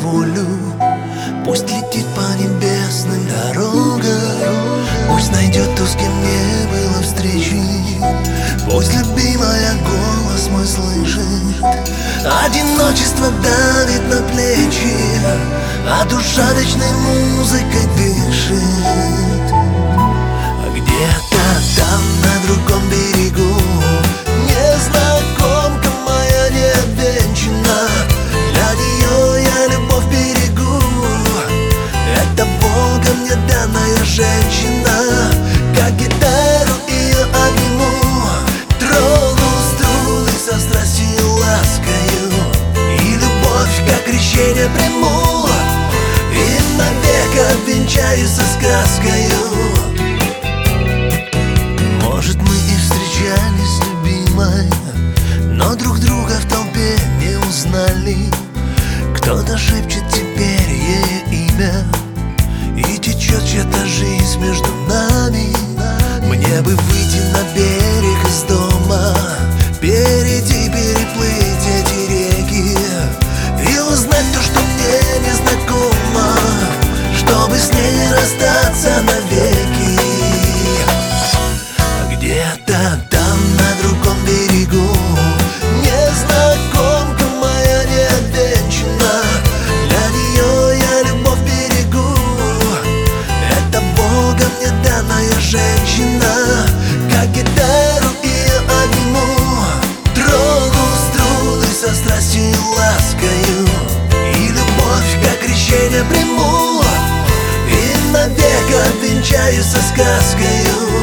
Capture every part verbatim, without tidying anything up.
волю. Пусть летит по небесным дорогам, пусть найдет то, с кем не было встречи. Пусть любимая голос мой слышит, одиночество давит на плечи, а душа вечной музыкой дышит. Где-то там, на другом берегу, незнакомка моя необвенчана. Для нее я любовь берегу, это Богом мне данная женщина. Как гитару ее обниму, трону струны со страстью ласкаю, и любовь, как крещение, приму, и навек обвенчаюсь со сказкою. Может, мы и встречались, любимой, но друг друга в толпе не узнали. Кто-то шепчет теперь ей имя, и течет чья-то жизнь между нами. Мне бы выйти на берег из дома, перейти, переплыть эти реки и узнать то, что мне незнакомо, чтобы с ней не расстаться навеки. Где-то там, на другом берегу, незнакомка моя необвенчана. Для нее я любовь берегу, это Богом мне данная женщина. Как гитару ее обниму, трону струны со страстью ласкаю, и любовь, как крещение, приму, и навек обвенчаюсь со сказкою.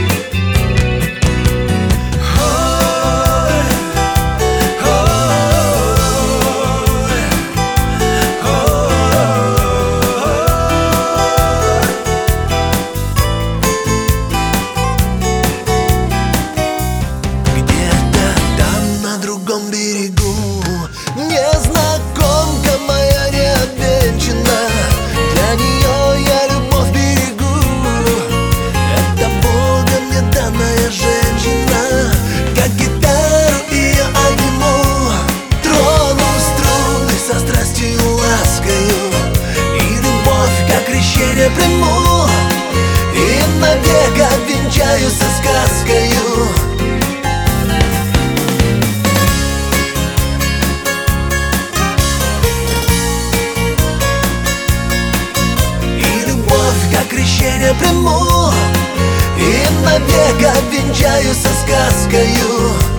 Незнакомка моя необвенчана. Для нее я любовь берегу, это Богом мне данная женщина. Как гитару ее обниму, трону струны со страстью ласкаю, и любовь, как крещение, приму, и навек обвенчаюсь со сказкою. Как крещение, приму, и навек обвенчаюсь со сказкою.